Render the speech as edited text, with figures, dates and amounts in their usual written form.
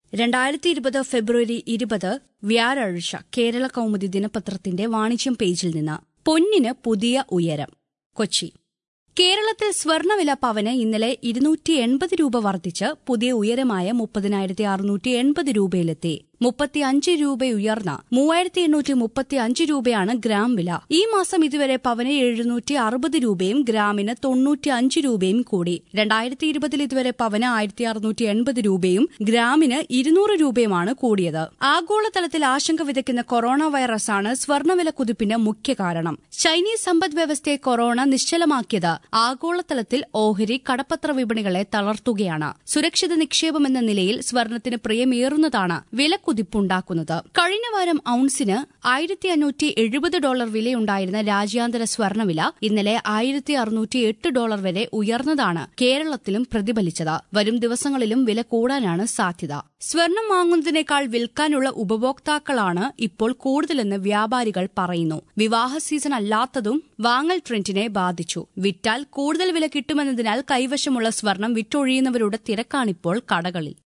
2020 ഫെബ്രുവരി 20 വ്യാഴാഴ്ച കേരള കൗമുദി ദിനപത്രത്തിന്റെ വാണിജ്യം പേജിൽ നിന്ന് പൊന്നിന് പുതിയ ഉയരം. കൊച്ചി. കേരളത്തിൽ സ്വർണ്ണവില പവന് ഇന്നലെ 280 രൂപ വർദ്ധിച്ച് പുതിയ ഉയരമായ 30,680 രൂപയിലെത്തി. 35 രൂപ ഉയർന്ന 3,835 രൂപയാണ് ഗ്രാം വില. ഈ മാസം ഇതുവരെ പവന് 760 രൂപയും ഗ്രാമിന് 95 രൂപയും കൂടി. 2020 ഇതുവരെ പവന് 1,680 രൂപയും ഗ്രാമിന് 200 രൂപയുമാണ് കൂടിയത്. ആഗോളതലത്തിൽ ആശങ്ക വിതയ്ക്കുന്ന കൊറോണ വൈറസാണ് സ്വർണ്ണവില കുതിപ്പിന് മുഖ്യ കാരണം. ചൈനീസ് സമ്പദ്വ്യവസ്ഥയെ കൊറോണ നിശ്ചലമാക്കിയത് ആഗോളതലത്തിൽ ഓഹരി കടപ്പത്ര വിപണികളെ തളർത്തുകയാണ്. സുരക്ഷിത നിക്ഷേപമെന്ന നിലയിൽ സ്വർണ്ണത്തിന് പ്രിയമേറുന്നതാണ് വിലക്കുതിപ്പുണ്ടാക്കുന്നത്. കഴിഞ്ഞ വാരം ഔൺസിന് $1,570 വിലയുണ്ടായിരുന്ന രാജ്യാന്തര സ്വർണ്ണവില ഇന്നലെ $1,608 വരെ ഉയർന്നതാണ് കേരളത്തിലും പ്രതിഫലിച്ചത്. വരും ദിവസങ്ങളിലും വില കൂടാനാണ് സാധ്യത. സ്വർണം വാങ്ങുന്നതിനേക്കാൾ വിൽക്കാനുള്ള ഉപഭോക്താക്കളാണ് ഇപ്പോൾ കൂടുതലെന്ന് വ്യാപാരികൾ പറയുന്നു. വിവാഹ സീസൺ അല്ലാത്തതും വാങ്ങൽ ട്രെൻഡിനെ ബാധിച്ചു. വിറ്റാൽ കൂടുതൽ വില കിട്ടുമെന്നതിനാൽ കൈവശമുള്ള സ്വർണം വിറ്റൊഴിയുന്നവരുടെ തിരക്കാണിപ്പോൾ കടകളിൽ.